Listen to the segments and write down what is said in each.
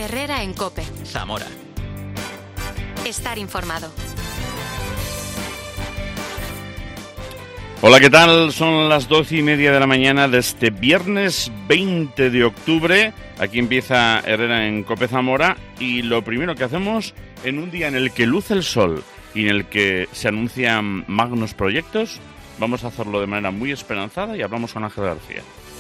Herrera en COPE. Zamora. Estar informado. Hola, ¿qué tal? Son las 12:30 de la mañana de este viernes 20 de octubre. Aquí empieza Herrera en COPE Zamora y lo primero que hacemos en un día en el que luce el sol y en el que se anuncian magnos proyectos, vamos a hacerlo de manera muy esperanzada y hablamos con Ángel García.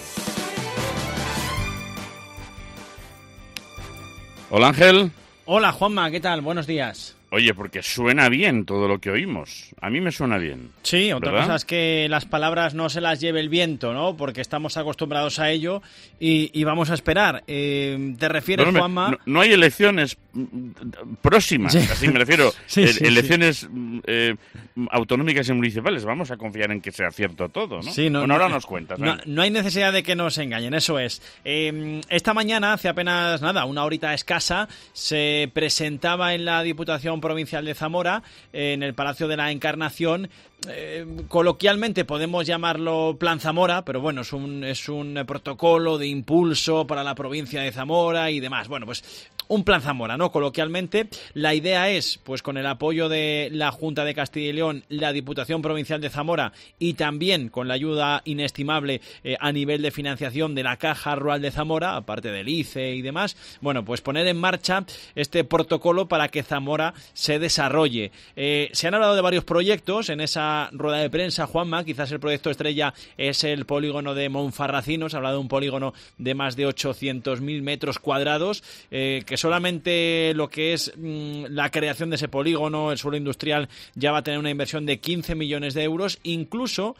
Hola, Ángel. Hola, Juanma, ¿qué tal? Buenos días. Oye, porque suena bien todo lo que oímos. A mí me suena bien. Sí, otra ¿verdad? cosa es que las palabras no se las lleve el viento, ¿no? Porque estamos acostumbrados a ello y vamos a esperar. ¿Te refieres, Pero, Juanma? No hay elecciones próximas, Sí. así me refiero. Sí, elecciones autonómicas y municipales. Vamos a confiar en que sea cierto todo, ¿no? Sí, bueno, ahora nos cuentas. No hay necesidad de que nos engañen, eso es. Esta mañana, hace apenas una horita escasa, se presentaba en la Diputación Provincial de Zamora, en el Palacio de la Encarnación. Coloquialmente podemos llamarlo Plan Zamora, pero bueno, es un protocolo de impulso para la provincia de Zamora y demás. Bueno, pues un Plan Zamora, ¿no? Coloquialmente, la idea es, pues con el apoyo de la Junta de Castilla y León, la Diputación Provincial de Zamora y también con la ayuda inestimable a nivel de financiación de la Caja Rural de Zamora, aparte del ICE y demás, bueno, pues poner en marcha este protocolo para que Zamora se desarrolle. Se han hablado de varios proyectos en esa rueda de prensa, Juanma. Quizás el proyecto estrella es el polígono de Monfarracino. Se ha hablado de un polígono de más de 800.000 metros cuadrados, que solamente lo que es la creación de ese polígono, el suelo industrial, ya va a tener una inversión de 15 millones de euros. Incluso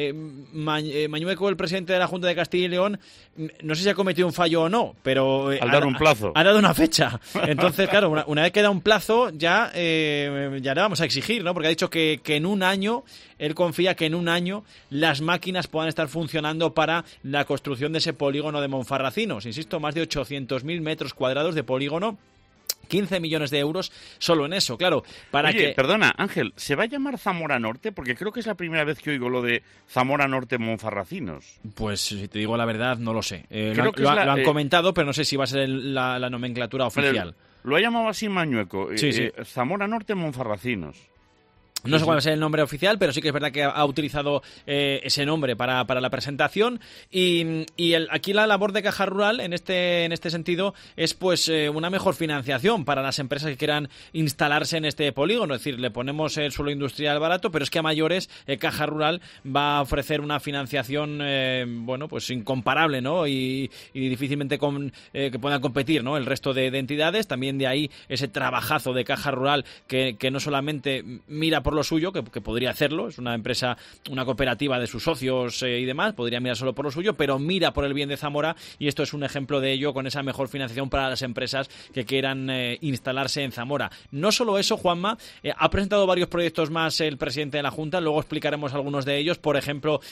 Mañueco, el presidente de la Junta de Castilla y León, no sé si ha cometido un fallo o no, pero al dar un plazo ha dado una fecha. Entonces, claro, una vez que da un plazo ya le vamos a exigir, ¿no? Porque ha dicho que en un año, él confía que en un año las máquinas puedan estar funcionando para la construcción de ese polígono de Monfarracinos. Insisto, más de 800.000 metros cuadrados de polígono, 15 millones de euros solo en eso, claro. Perdona, Ángel, ¿se va a llamar Zamora Norte? Porque creo que es la primera vez que oigo lo de Zamora Norte Monfarracinos. Pues, si te digo la verdad, no lo sé. Lo han comentado, pero no sé si va a ser la nomenclatura oficial. Lo ha llamado así Mañueco. Sí. Zamora Norte Monfarracinos. No sé cuál va a ser el nombre oficial, pero sí que es verdad que ha utilizado ese nombre para la presentación. Y aquí la labor de Caja Rural en este sentido es pues una mejor financiación para las empresas que quieran instalarse en este polígono. Es decir, le ponemos el suelo industrial barato, pero es que a mayores Caja Rural va a ofrecer una financiación pues incomparable, ¿no? Y difícilmente que puedan competir, ¿no? El resto de entidades. También de ahí ese trabajazo de Caja Rural que no solamente mira por lo suyo, que podría hacerlo, es una empresa, una cooperativa de sus socios y demás, podría mirar solo por lo suyo, pero mira por el bien de Zamora, y esto es un ejemplo de ello con esa mejor financiación para las empresas que quieran instalarse en Zamora. No solo eso, Juanma, ha presentado varios proyectos más el presidente de la Junta, luego explicaremos algunos de ellos, por ejemplo,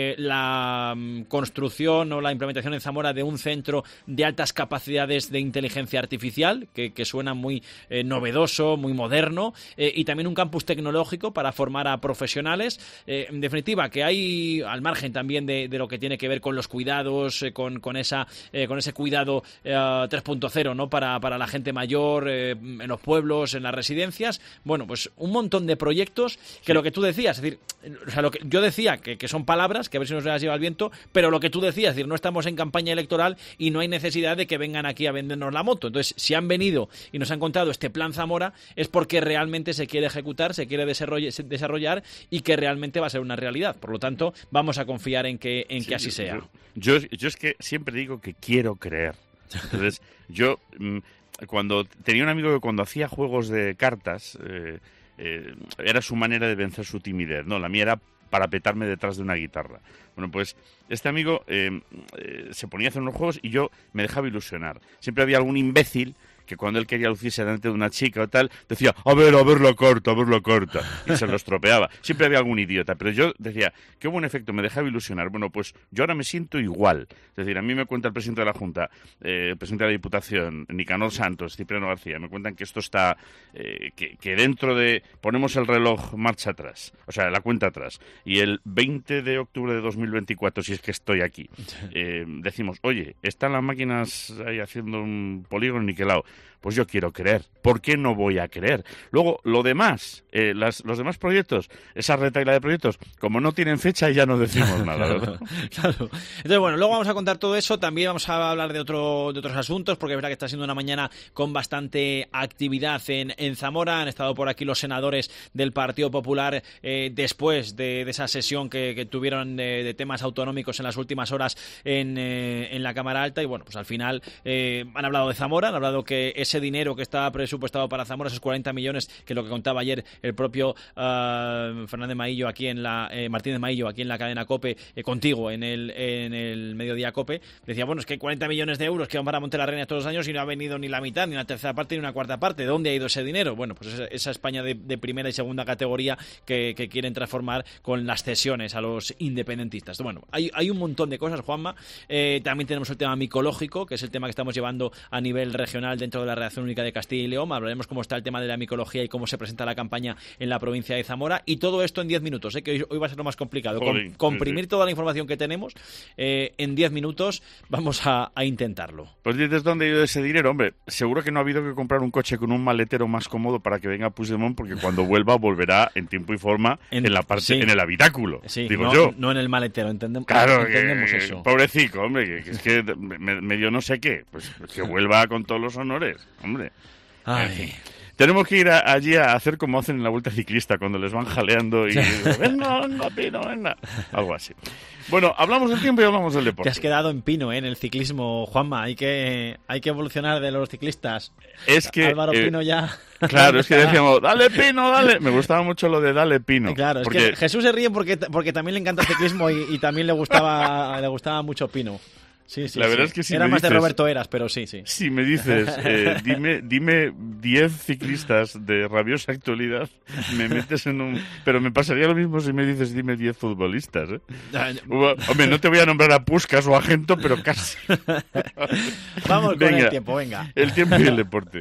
la construcción o la implementación en Zamora de un centro de altas capacidades de inteligencia artificial, que suena muy novedoso, muy moderno, y también un campus tecnológico para formar a profesionales. En definitiva, que hay, al margen también de lo que tiene que ver con los cuidados, con ese cuidado 3.0, ¿no? Para la gente mayor, en los pueblos, en las residencias. Bueno, pues un montón de proyectos que lo que tú decías, es decir, o sea, lo que yo decía, que son palabras, que a ver si nos las lleva el viento, pero lo que tú decías, es decir, no estamos en campaña electoral y no hay necesidad de que vengan aquí a vendernos la moto. Entonces, si han venido y nos han contado este Plan Zamora, es porque realmente se quiere ejecutar, se quiere desarrollar y que realmente va a ser una realidad. Por lo tanto, vamos a confiar en que así sea. Yo es que siempre digo que quiero creer. Entonces, yo cuando tenía un amigo que cuando hacía juegos de cartas era su manera de vencer su timidez, ¿no? La mía era parapetarme detrás de una guitarra. Bueno, pues este amigo se ponía a hacer unos juegos y yo me dejaba ilusionar. Siempre había algún imbécil que cuando él quería lucirse delante de una chica o tal, decía, a ver la carta, y se lo estropeaba. Siempre había algún idiota, pero yo decía, qué buen efecto, me dejaba ilusionar. Bueno, pues yo ahora me siento igual. Es decir, a mí me cuenta el presidente de la Junta, el presidente de la Diputación, Nicanor Santos, Cipriano García, me cuentan que esto está, que dentro de, ponemos el reloj marcha atrás, o sea, la cuenta atrás, y el 20 de octubre de 2024, si es que estoy aquí. Decimos, oye, están las máquinas ahí haciendo un polígono niquelado. Pues yo quiero creer. ¿Por qué no voy a creer? Luego, lo demás, los demás proyectos, esa retaila de proyectos, como no tienen fecha, ya no decimos nada, ¿verdad? Claro. Entonces, bueno, luego vamos a contar todo eso. También vamos a hablar de otros asuntos, porque es verdad que está siendo una mañana con bastante actividad en Zamora. Han estado por aquí los senadores del Partido Popular después de esa sesión que tuvieron de temas autonómicos en las últimas horas en la Cámara Alta. Y bueno, pues al final han hablado de Zamora, han hablado que ese dinero que está presupuestado para Zamora, esos 40 millones, que es lo que contaba ayer el propio Fernández Maillo aquí en la Martínez Maillo aquí en la cadena COPE, contigo en el Mediodía COPE, decía, bueno, es que hay 40 millones de euros que van para Montelarreña todos los años y no ha venido ni la mitad, ni una tercera parte, ni una cuarta parte. ¿De dónde ha ido ese dinero? Bueno, pues esa España de primera y segunda categoría que quieren transformar con las cesiones a los independentistas. Bueno, hay un montón de cosas, Juanma. También tenemos el tema micológico, que es el tema que estamos llevando a nivel regional dentro de la Redacción Única de Castilla y León. Hablaremos cómo está el tema de la micología y cómo se presenta la campaña en la provincia de Zamora. Y todo esto en 10 minutos, que hoy va a ser lo más complicado. Comprimir toda la información que tenemos en 10 minutos. Vamos a intentarlo. Pues dices, ¿dónde ha ido ese dinero? Hombre, seguro que no ha habido que comprar un coche con un maletero más cómodo para que venga Puigdemont, porque cuando vuelva volverá en tiempo y forma en la parte, en el habitáculo. Sí, digo yo. No en el maletero, entendemos eso. Pobrecito, hombre, que es que medio no sé qué. Pues que vuelva con todos los honores, hombre. Ay. Tenemos que ir allí a hacer como hacen en la Vuelta Ciclista, cuando les van jaleando y venga, Pino, venga. Algo así. Bueno, hablamos del tiempo y hablamos del deporte. Te has quedado en Pino, en el ciclismo, Juanma. Hay que evolucionar de los ciclistas. Es que Álvaro Pino ya... Claro, es que decíamos, dale Pino, dale. Me gustaba mucho lo de dale Pino. Claro, porque... es que Jesús se ríe porque también le encanta el ciclismo y también le gustaba mucho Pino. Sí, la verdad es que si era más dices, de Roberto Eras, pero sí. Si me dices, dime 10 ciclistas de rabiosa actualidad, me metes en un... Pero me pasaría lo mismo si me dices, dime 10 futbolistas, ¿eh? Hombre, no te voy a nombrar a Puskás o a Gento, pero casi. Vamos con el tiempo, venga. El tiempo y el deporte.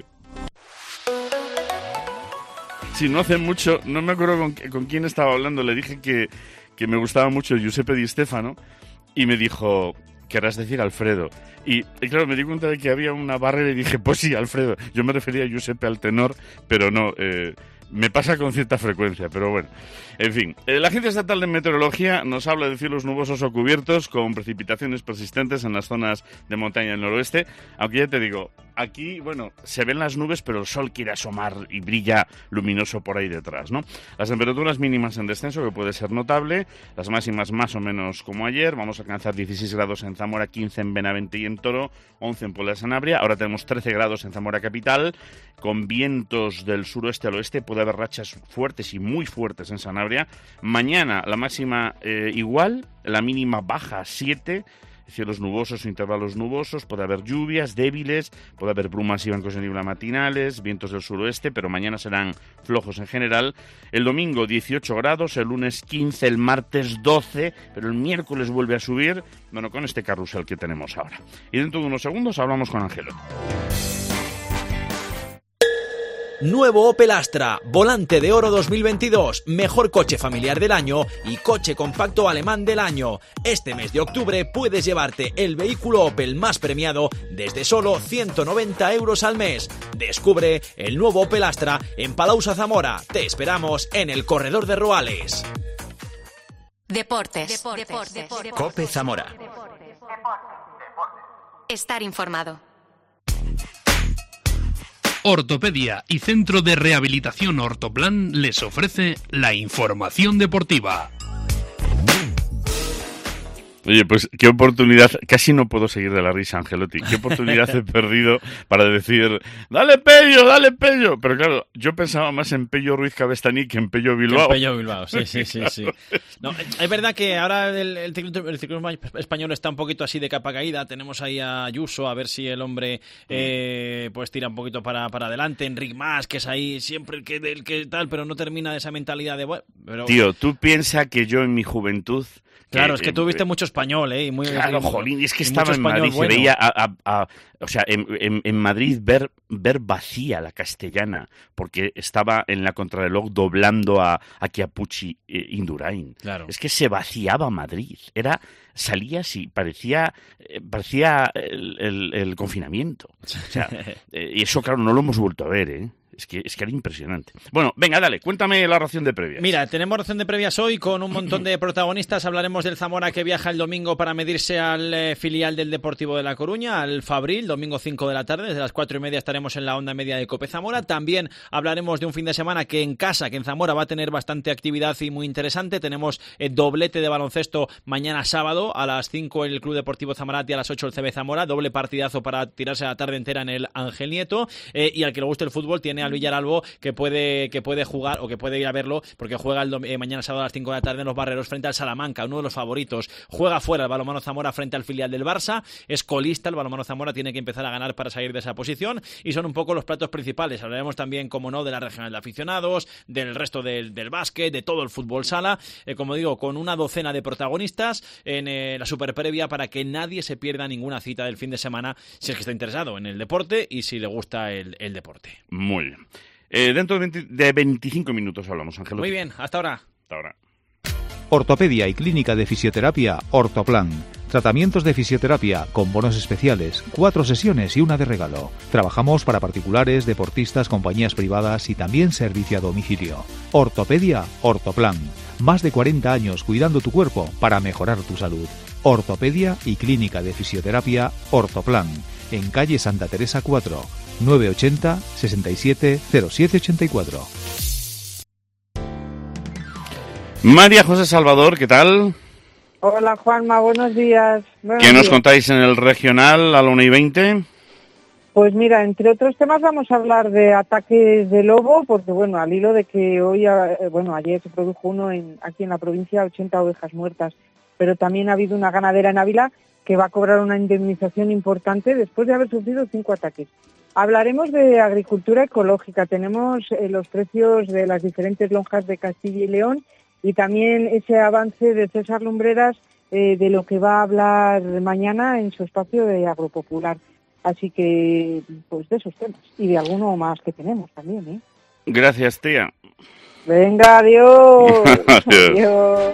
Sí, no hace mucho, no me acuerdo con quién estaba hablando, le dije que me gustaba mucho Giuseppe Di Stefano y me dijo... Querrás decir Alfredo. Y claro, me di cuenta de que había una barrera y dije, pues sí, Alfredo. Yo me refería a Giuseppe al tenor, pero no, me pasa con cierta frecuencia, pero bueno. En fin, la Agencia Estatal de Meteorología nos habla de cielos nubosos o cubiertos con precipitaciones persistentes en las zonas de montaña del noroeste, aunque ya te digo, aquí, bueno, se ven las nubes, pero el sol quiere asomar y brilla luminoso por ahí detrás, ¿no? Las temperaturas mínimas en descenso, que puede ser notable, las máximas más o menos como ayer, vamos a alcanzar 16 grados en Zamora, 15 en Benavente y en Toro, 11 en Puebla de Sanabria, ahora tenemos 13 grados en Zamora capital, con vientos del suroeste al oeste, puede haber rachas fuertes y muy fuertes en Sanabria. Mañana la máxima igual, la mínima baja 7, cielos nubosos o intervalos nubosos, puede haber lluvias débiles, puede haber brumas y bancos de niebla matinales, vientos del suroeste, pero mañana serán flojos en general. El domingo 18 grados, el lunes 15, el martes 12, pero el miércoles vuelve a subir, bueno, con este carrusel que tenemos ahora. Y dentro de unos segundos hablamos con Ángelo. Nuevo Opel Astra, volante de oro 2022, mejor coche familiar del año y coche compacto alemán del año. Este mes de octubre puedes llevarte el vehículo Opel más premiado desde solo 190 euros al mes. Descubre el nuevo Opel Astra en Palausa Zamora. Te esperamos en el corredor de Roales. Deportes. COPE Zamora. Estar informado. Ortopedia y Centro de Rehabilitación Ortoplan les ofrece la información deportiva. Oye, pues qué oportunidad, casi no puedo seguir de la risa, Angelotti, qué oportunidad he perdido para decir, ¡dale Pello! Pero claro, yo pensaba más en Pello Ruiz Cabestaní que en Pello Bilbao. Pello Bilbao, sí. No, es verdad que ahora el ciclismo español está un poquito así de capa caída, tenemos ahí a Ayuso, a ver si el hombre pues tira un poquito para adelante, Enric Mas, que es ahí siempre el que tal, pero no termina de esa mentalidad de... Bueno, pero... Tío, tú piensas que yo en mi juventud Claro, es que tú viste mucho español, ¿eh? Claro, jolín, es que estaba en Madrid, se veía o sea, en Madrid ver vacía la Castellana, porque estaba en la contrarreloj doblando a Chiappucci Indurain. Claro. Es que se vaciaba Madrid, salía así, parecía el confinamiento. O sea, y eso, claro, no lo hemos vuelto a ver, ¿eh? Es que era impresionante. Bueno, venga, dale, cuéntame la ración de previas. Mira, tenemos ración de previas hoy con un montón de protagonistas. Hablaremos del Zamora, que viaja el domingo para medirse al filial del Deportivo de La Coruña, al Fabril, domingo 5 de la tarde. Desde las 4:30 estaremos en la onda media de COPE Zamora. También hablaremos de un fin de semana que en Zamora va a tener bastante actividad y muy interesante. Tenemos doblete de baloncesto mañana sábado a las 5 el Club Deportivo Zamorati, a las 8 el CB Zamora. Doble partidazo para tirarse la tarde entera en el Ángel Nieto. Y al que le guste el fútbol tiene al Villaralbo, que puede jugar o que puede ir a verlo, porque juega mañana sábado a las 5 de la tarde en los Barreros frente al Salamanca, uno de los favoritos. Juega fuera el balonmano Zamora frente al filial del Barça, es colista el balonmano Zamora, tiene que empezar a ganar para salir de esa posición, y son un poco los platos principales. Hablaremos también, como no, de la regional de aficionados, del resto del básquet, de todo el fútbol sala, como digo, con una docena de protagonistas en la super previa, para que nadie se pierda ninguna cita del fin de semana, si es que está interesado en el deporte y si le gusta el deporte. Muy bien. Dentro de 25 minutos hablamos, Ángel. Muy bien, hasta ahora. Hasta ahora. Ortopedia y Clínica de Fisioterapia Ortoplan. Tratamientos de fisioterapia con bonos especiales, 4 sesiones y una de regalo. Trabajamos para particulares, deportistas, compañías privadas y también servicio a domicilio. Ortopedia Ortoplan. Más de 40 años cuidando tu cuerpo para mejorar tu salud. Ortopedia y Clínica de Fisioterapia Ortoplan. En calle Santa Teresa 4, 980 67 07 84. María José Salvador, ¿qué tal? Hola Juanma, buenos días. ¿Qué nos contáis en el regional a la 1:20? Pues mira, entre otros temas vamos a hablar de ataques de lobo, porque bueno, al hilo de que ayer se produjo uno aquí en la provincia, 80 ovejas muertas, pero también ha habido una ganadera en Ávila que va a cobrar una indemnización importante después de haber sufrido 5 ataques. Hablaremos de agricultura ecológica, tenemos los precios de las diferentes lonjas de Castilla y León y también ese avance de César Lumbreras de lo que va a hablar mañana en su espacio de Agropopular. Así que, pues de esos temas y de alguno más que tenemos también, ¿eh? Gracias, tía. Venga, adiós. Adiós. Adiós.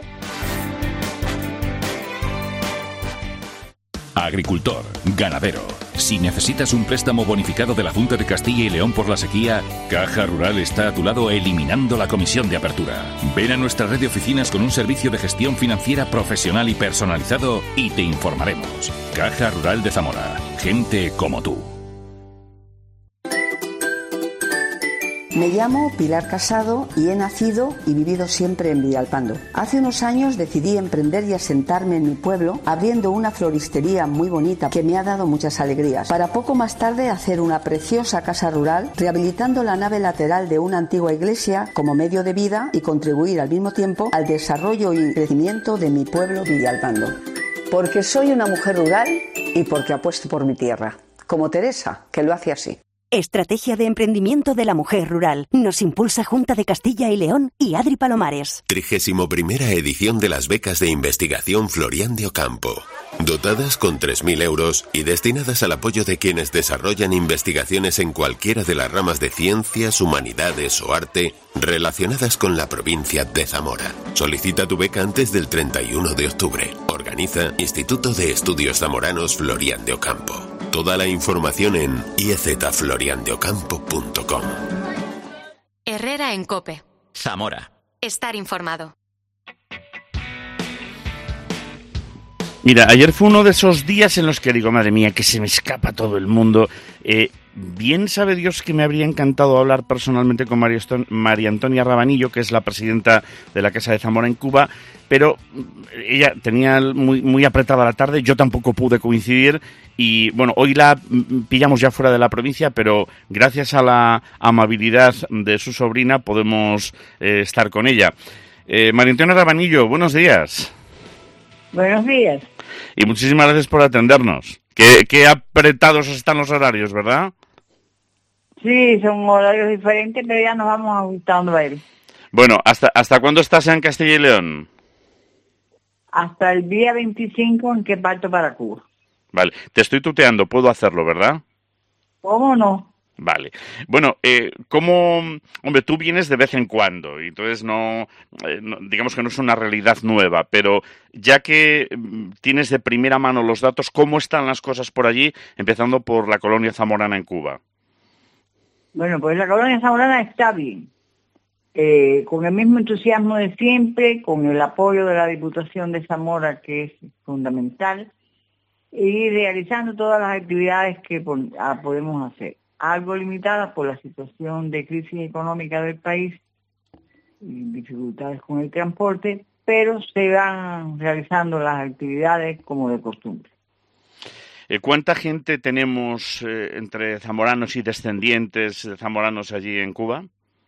Agricultor, ganadero. Si necesitas un préstamo bonificado de la Junta de Castilla y León por la sequía, Caja Rural está a tu lado eliminando la comisión de apertura. Ven a nuestra red de oficinas con un servicio de gestión financiera profesional y personalizado y te informaremos. Caja Rural de Zamora. Gente como tú. Me llamo Pilar Casado y he nacido y vivido siempre en Villalpando. Hace unos años decidí emprender y asentarme en mi pueblo, abriendo una floristería muy bonita que me ha dado muchas alegrías, para poco más tarde hacer una preciosa casa rural, rehabilitando la nave lateral de una antigua iglesia como medio de vida y contribuir al mismo tiempo al desarrollo y crecimiento de mi pueblo Villalpando. Porque soy una mujer rural y porque apuesto por mi tierra, como Teresa, que lo hace así. Estrategia de emprendimiento de la mujer rural. Nos impulsa Junta de Castilla y León y Adri Palomares. 31ª edición de las becas de investigación Florian de Ocampo. Dotadas con 3.000 euros y destinadas al apoyo de quienes desarrollan investigaciones en cualquiera de las ramas de ciencias, humanidades o arte relacionadas con la provincia de Zamora. Solicita tu beca antes del 31 de octubre. Organiza Instituto de Estudios Zamoranos Florian de Ocampo. Toda la información en iezfloriandeocampo.com. Herrera en COPE. Zamora. Estar informado. Mira, ayer fue uno de esos días en los que digo, madre mía, que se me escapa todo el mundo. Bien sabe Dios que me habría encantado hablar personalmente con María Antonia Rabanillo, que es la presidenta de la Casa de Zamora en Cuba, pero ella tenía muy apretada la tarde, yo tampoco pude coincidir y bueno, hoy la pillamos ya fuera de la provincia, pero gracias a la amabilidad de su sobrina podemos estar con ella. María Antonia Rabanillo, buenos días. Buenos días. Y muchísimas gracias por atendernos. Qué apretados están los horarios, ¿verdad? Sí, son horarios diferentes, pero ya nos vamos ajustando a él. Bueno, ¿hasta cuándo estás en Castilla y León? hasta el día 25 en que parto para Cuba. Vale, te estoy tuteando, puedo hacerlo, ¿verdad? ¿Cómo no? Vale. Bueno, hombre, tú vienes de vez en cuando, y entonces digamos que no es una realidad nueva, pero ya que tienes de primera mano los datos, ¿cómo están las cosas por allí, empezando por la colonia zamorana en Cuba? Bueno, pues la colonia zamorana está bien, con el mismo entusiasmo de siempre, con el apoyo de la Diputación de Zamora, que es fundamental, y realizando todas las actividades que podemos hacer. Algo limitadas por la situación de crisis económica del país y dificultades con el transporte, pero se van realizando las actividades como de costumbre. ¿Cuánta gente tenemos entre zamoranos y descendientes de zamoranos allí en Cuba?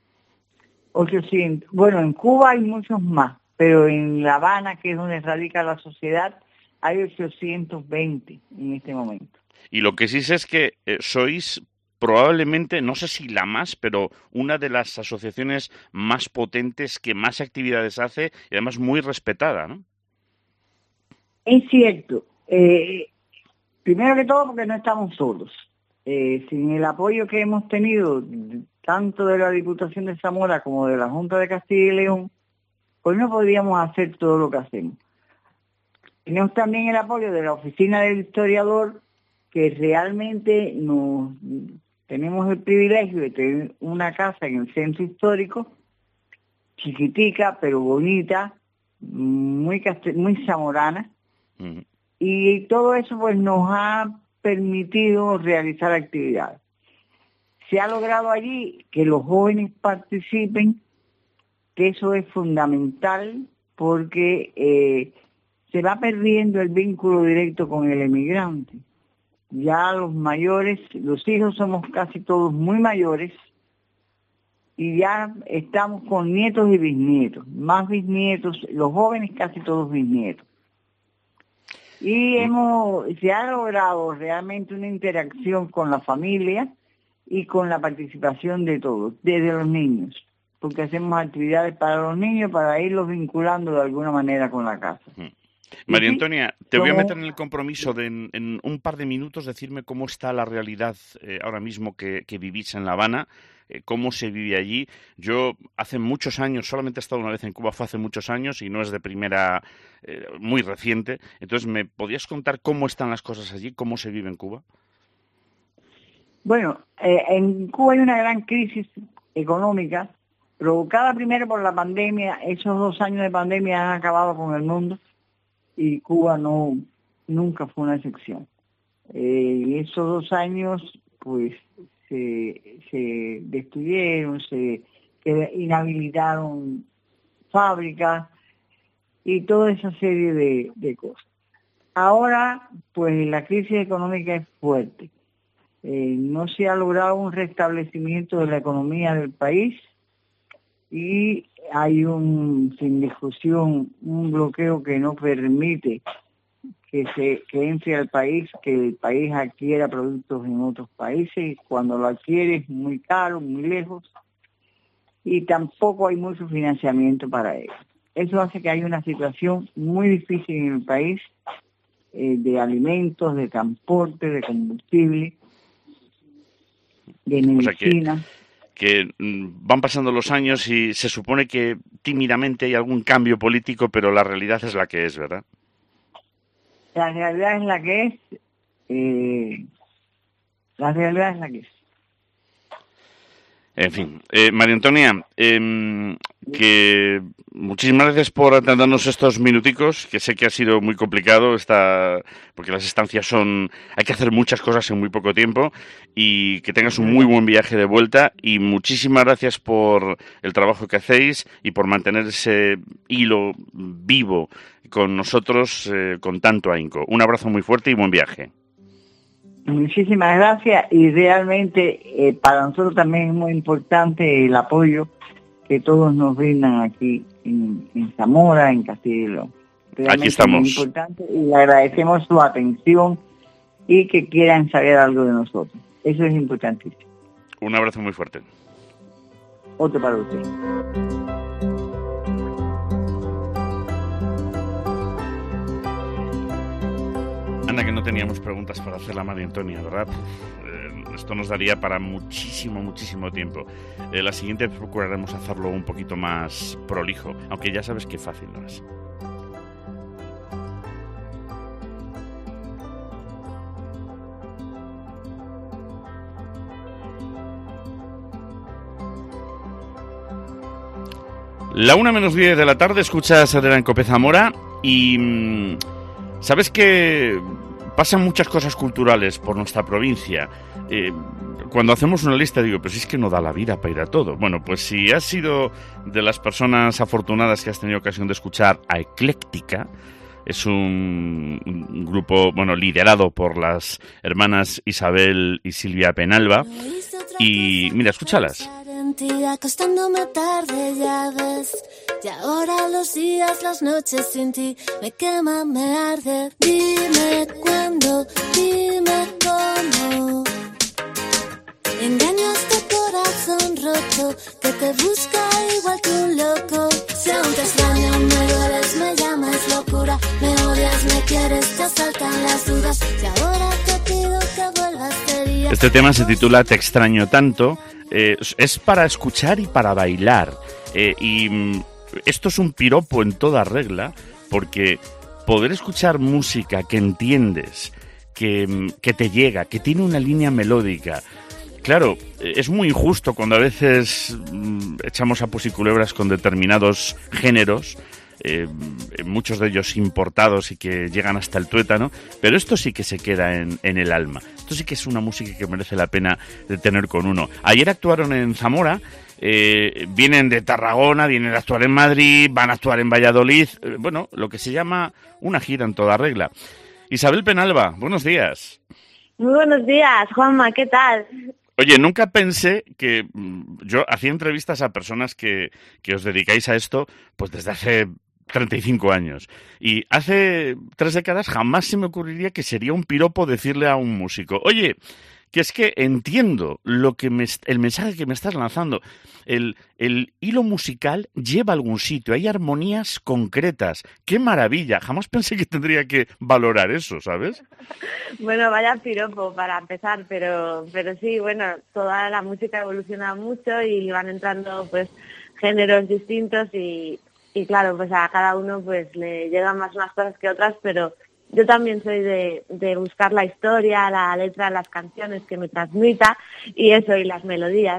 800. Bueno, en Cuba hay muchos más, pero en La Habana, que es donde radica la sociedad, hay 820 en este momento. Y lo que sí sé es que sois probablemente, no sé si la más, pero una de las asociaciones más potentes que más actividades hace y además muy respetada, ¿no? Es cierto. Primero que todo porque no estamos solos. Sin el apoyo que hemos tenido, tanto de la Diputación de Zamora como de la Junta de Castilla y León, pues no podríamos hacer todo lo que hacemos. Tenemos también el apoyo de la Oficina del Historiador, que realmente tenemos el privilegio de tener una casa en el centro histórico, chiquitica pero bonita, muy zamorana, y todo eso pues nos ha permitido realizar actividades. Se ha logrado allí que los jóvenes participen, que eso es fundamental porque se va perdiendo el vínculo directo con el emigrante. Ya los mayores, los hijos somos casi todos muy mayores y ya estamos con nietos y bisnietos, más bisnietos, los jóvenes casi todos bisnietos. Y se ha logrado realmente una interacción con la familia y con la participación de todos, desde los niños, porque hacemos actividades para los niños para irlos vinculando de alguna manera con la casa. María Antonia, te voy a meter en el compromiso de en un par de minutos decirme cómo está la realidad ahora mismo que vivís en La Habana, cómo se vive allí. Yo hace muchos años, solamente he estado una vez en Cuba, fue hace muchos años y no es de primera, muy reciente. Entonces, ¿me podías contar cómo están las cosas allí, cómo se vive en Cuba? Bueno, en Cuba hay una gran crisis económica, provocada primero por la pandemia. Esos 2 años de pandemia han acabado con el mundo. Y Cuba nunca fue una excepción. Esos 2 años, pues, se destruyeron, se inhabilitaron fábricas y toda esa serie de cosas. Ahora, pues, la crisis económica es fuerte. No se ha logrado un restablecimiento de la economía del país y hay sin discusión, un bloqueo que no permite que entre al país, que el país adquiera productos en otros países, y cuando lo adquiere es muy caro, muy lejos, y tampoco hay mucho financiamiento para ello. Eso hace que haya una situación muy difícil en el país, de alimentos, de transporte, de combustible, de medicina. O sea que van pasando los años y se supone que tímidamente hay algún cambio político, pero la realidad es la que es, ¿verdad? La realidad es la que es. La realidad es la que es. En fin, María Antonia, que muchísimas gracias por atendernos estos minuticos, que sé que ha sido muy complicado, porque las estancias hay que hacer muchas cosas en muy poco tiempo, y que tengas un muy buen viaje de vuelta, y muchísimas gracias por el trabajo que hacéis y por mantener ese hilo vivo con nosotros con tanto ahínco. Un abrazo muy fuerte y buen viaje. Muchísimas gracias, y realmente para nosotros también es muy importante el apoyo que todos nos brindan aquí en Zamora, en Castilla y León. Realmente aquí estamos. Es muy importante y le agradecemos su atención y que quieran saber algo de nosotros. Eso es importantísimo. Un abrazo muy fuerte. Otro para usted. pena que no teníamos preguntas para hacer la María Antonia, ¿verdad? Esto nos daría para muchísimo tiempo. La siguiente procuraremos hacerlo un poquito más prolijo, aunque ya sabes que fácil no es. La 1:10 de la tarde, escuchas Herrera en Cope Zamora y sabes que pasan muchas cosas culturales por nuestra provincia. Cuando hacemos una lista digo, pues es que no da la vida para ir a todo. Bueno, pues si has sido de las personas afortunadas que has tenido ocasión de escuchar a Ecléctica, es un grupo, bueno, liderado por las hermanas Isabel y Silvia Penalba. Y mira, escúchalas. Acostándome tarde, ya ves. Y ahora los días, las noches sin ti me queman, me arde. Dime cuándo, dime cómo. Engaño a este corazón roto que te busca igual que un loco. Si aún te extraño, me dueles, me llamas locura. Me odias, me quieres, te asaltan las dudas. Y ahora te pido que vuelvas de día. Este tema se titula Te extraño tanto. Es para escuchar y para bailar. Y esto es un piropo en toda regla, porque poder escuchar música que entiendes, que te llega, que tiene una línea melódica. Claro, es muy injusto cuando a veces echamos sapos y culebras con determinados géneros, muchos de ellos importados y que llegan hasta el tuétano, pero esto sí que se queda en el alma. Esto sí que es una música que merece la pena de tener con uno. Ayer actuaron en Zamora, vienen de Tarragona, vienen a actuar en Madrid, van a actuar en Valladolid, bueno, lo que se llama una gira en toda regla. Isabel Penalba, buenos días. Muy buenos días, Juanma, ¿qué tal? Oye, nunca pensé que yo hacía entrevistas a personas que os dedicáis a esto pues desde hace 35 años. Y hace 3 décadas jamás se me ocurriría que sería un piropo decirle a un músico, oye, que es que entiendo el mensaje que me estás lanzando. El hilo musical lleva a algún sitio, hay armonías concretas. ¡Qué maravilla! Jamás pensé que tendría que valorar eso, ¿sabes? Bueno, vaya piropo para empezar, pero sí, bueno, toda la música evoluciona mucho y van entrando pues géneros distintos y claro, pues a cada uno pues le llegan más unas cosas que otras, pero yo también soy de buscar la historia, la letra, las canciones que me transmita y eso, y las melodías.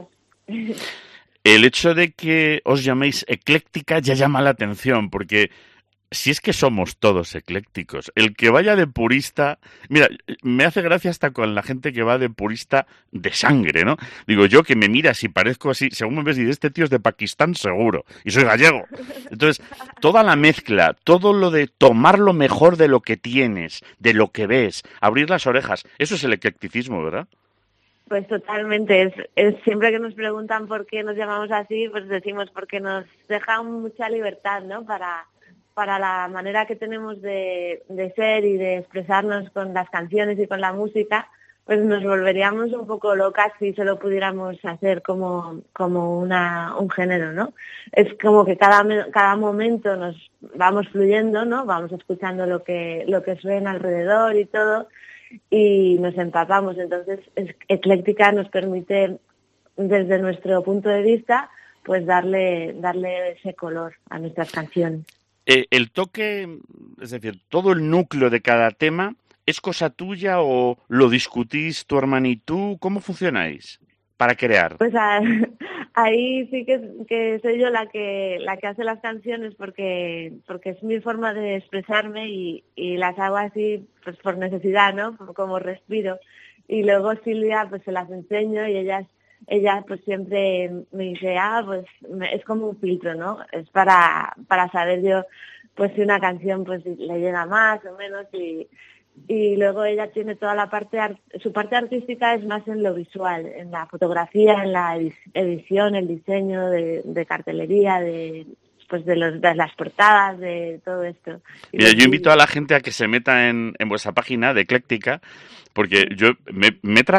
El hecho de que os llaméis Ecléctica ya llama la atención, porque si es que somos todos eclécticos, el que vaya de purista... Mira, me hace gracia hasta con la gente que va de purista de sangre, ¿no? Digo, yo que me miras y parezco así, según me ves, y este tío es de Pakistán seguro, y soy gallego. Entonces, toda la mezcla, todo lo de tomar lo mejor de lo que tienes, de lo que ves, abrir las orejas, eso es el eclecticismo, ¿verdad? Pues totalmente, es siempre que nos preguntan por qué nos llamamos así, pues decimos porque nos dejan mucha libertad, ¿no? Para la manera que tenemos de ser y de expresarnos con las canciones y con la música, pues nos volveríamos un poco locas si solo pudiéramos hacer como un género, ¿no? Es como que cada momento nos vamos fluyendo, ¿no? Vamos escuchando lo que suena alrededor y todo, y nos empapamos. Entonces, Ecléctica nos permite, desde nuestro punto de vista, pues darle ese color a nuestras canciones. El toque, es decir, todo el núcleo de cada tema, ¿es cosa tuya o lo discutís tu hermana y tú? ¿Cómo funcionáis para crear? Pues ahí sí que soy yo la que hace las canciones porque es mi forma de expresarme y las hago así pues por necesidad, ¿no? Como respiro. Y luego Silvia pues se las enseño y ella pues siempre me dice, pues es como un filtro, ¿no? Es para saber yo pues si una canción pues le llega más o menos y luego ella tiene toda la parte, su parte artística es más en lo visual, en la fotografía, en la edición, el diseño de cartelería, de las portadas, de todo esto. Mira, yo invito a la gente a que se meta en vuestra página de Ecléctica, porque yo me he tragado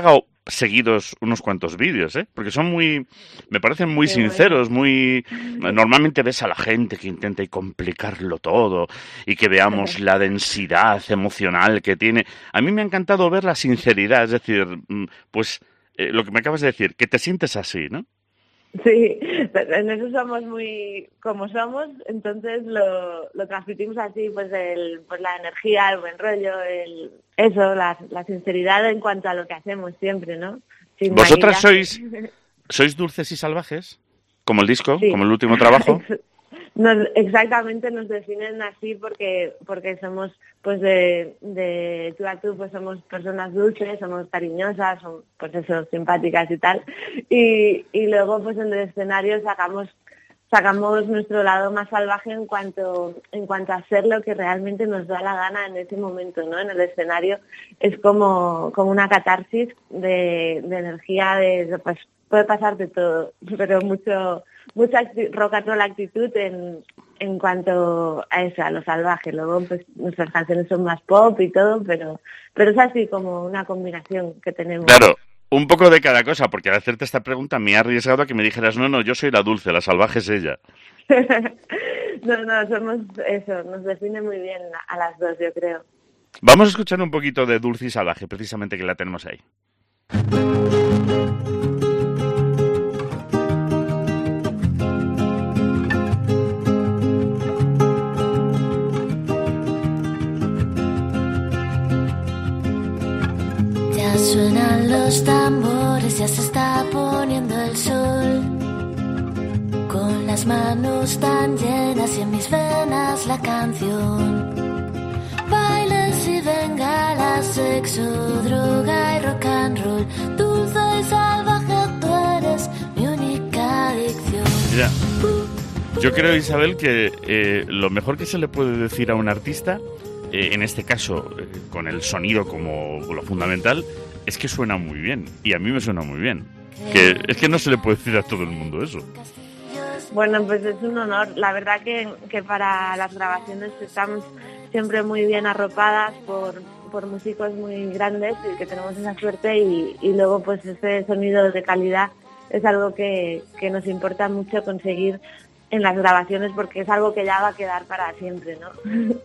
seguidos unos cuantos vídeos, porque son me parecen muy sinceros, normalmente ves a la gente que intenta complicarlo todo y que veamos la densidad emocional que tiene. A mí me ha encantado ver la sinceridad, es decir, pues lo que me acabas de decir, que te sientes así, ¿no? Sí, en eso somos muy como somos, entonces lo transmitimos así, pues la energía, el buen rollo, la sinceridad en cuanto a lo que hacemos siempre, ¿no? Sin ¿Vosotras maquillaje. sois dulces y salvajes? Como el disco, sí. como el último trabajo. Exactamente, nos definen así porque somos, pues de tú a tú, pues somos personas dulces, somos cariñosas, somos, pues eso, simpáticas y tal. Y luego, pues en el escenario sacamos nuestro lado más salvaje en cuanto a hacer lo que realmente nos da la gana en ese momento, ¿no? En el escenario es como una catarsis de energía, pues puede pasar de todo, pero mucha rock and roll actitud en cuanto a eso, a lo salvaje. Luego pues nuestras canciones son más pop y todo, pero es así como una combinación que tenemos. Claro, un poco de cada cosa, porque al hacerte esta pregunta me he arriesgado a que me dijeras, no, yo soy la dulce, la salvaje es ella. No, somos eso, nos define muy bien a las dos, yo creo. Vamos a escuchar un poquito de Dulce y Salvaje, precisamente, que la tenemos ahí. Ya suenan los tambores, ya se está poniendo el sol. Con las manos tan llenas y en mis venas la canción. Bailes y bengalas, sexo, droga y rock and roll. Dulce y salvaje, tú eres mi única adicción. Mira, yo creo, Isabel, que lo mejor que se le puede decir a un artista, en este caso con el sonido como lo fundamental, es que suena muy bien. Y a mí me suena muy bien. Que es que no se le puede decir a todo el mundo eso. Bueno, pues es un honor. La verdad que para las grabaciones estamos siempre muy bien arropadas por músicos muy grandes y que tenemos esa suerte y luego pues ese sonido de calidad es algo que nos importa mucho conseguir en las grabaciones porque es algo que ya va a quedar para siempre, ¿no?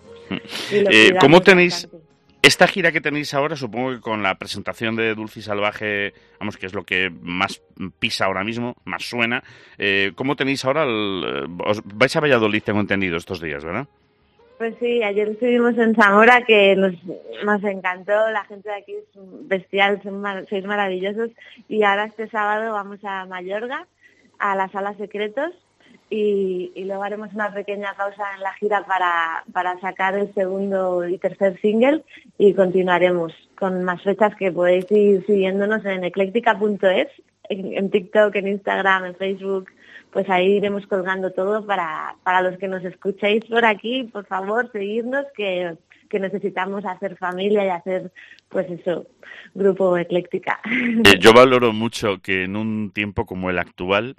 ¿Cómo tenéis esta gira que tenéis ahora? Supongo que con la presentación de Dulce y Salvaje, vamos, que es lo que más pisa ahora mismo, más suena. ¿Cómo tenéis ahora? Os vais a Valladolid, tengo entendido, estos días, ¿verdad? Pues sí, ayer estuvimos en Zamora, que nos encantó, la gente de aquí es bestial, sois maravillosos, y ahora este sábado vamos a Mayorga, a la Sala Secretos, y luego haremos una pequeña pausa en la gira para sacar el segundo y tercer single, y continuaremos con más fechas que podéis ir siguiéndonos en ecléctica.es, en TikTok, en Instagram, en Facebook. Pues ahí iremos colgando todo para los que nos escuchéis por aquí, por favor, seguidnos, que necesitamos hacer familia y hacer, pues eso, grupo Ecléctica. Yo valoro mucho que en un tiempo como el actual,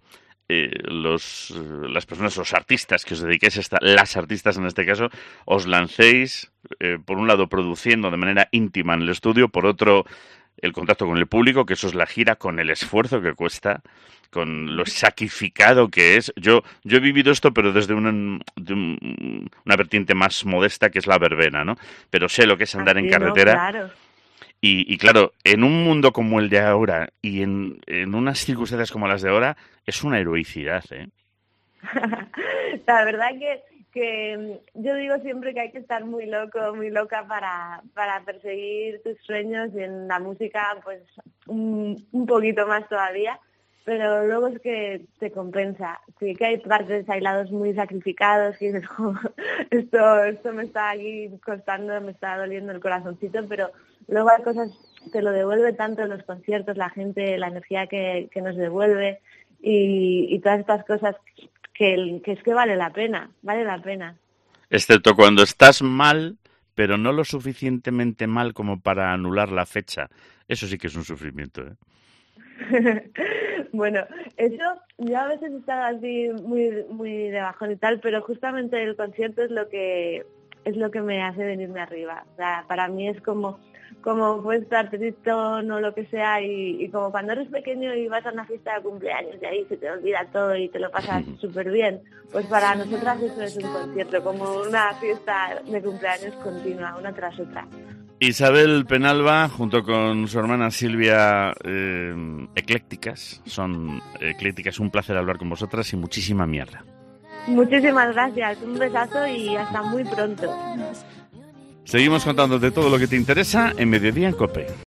las personas, los artistas que os dediquéis las artistas en este caso, os lancéis, por un lado produciendo de manera íntima en el estudio, por otro el contacto con el público, que eso es la gira, con el esfuerzo que cuesta, con lo sacrificado que es. Yo he vivido esto, pero desde una vertiente más modesta, que es la verbena, ¿no? Pero sé lo que es andar en carretera. No, claro. Y claro, en un mundo como el de ahora y en unas circunstancias como las de ahora, es una heroicidad, ¿eh? La verdad que yo digo siempre que hay que estar muy loco, muy loca para perseguir tus sueños, y en la música pues un poquito más todavía, pero luego es que te compensa. Sí que hay partes, hay lados muy sacrificados y dices, oh, esto me está aquí costando, me está doliendo el corazoncito, pero luego hay cosas, te lo devuelve tanto en los conciertos, la gente, la energía que nos devuelve y todas estas cosas que es que vale la pena. Excepto cuando estás mal, pero no lo suficientemente mal como para anular la fecha. Eso sí que es un sufrimiento, ¿eh? Bueno, eso yo a veces he estado así muy, muy de bajón y tal, pero justamente el concierto es lo que es lo que me hace venirme arriba. O sea, para mí es como puedes estar triste o no, lo que sea, y como cuando eres pequeño y vas a una fiesta de cumpleaños y ahí se te olvida todo y te lo pasas súper bien, pues para nosotras eso es un concierto, como una fiesta de cumpleaños continua, una tras otra. Isabel Penalba, junto con su hermana Silvia, eclécticas, un placer hablar con vosotras y muchísima mierda. Muchísimas gracias, un besazo y hasta muy pronto. Seguimos contándote todo lo que te interesa en Mediodía en COPE.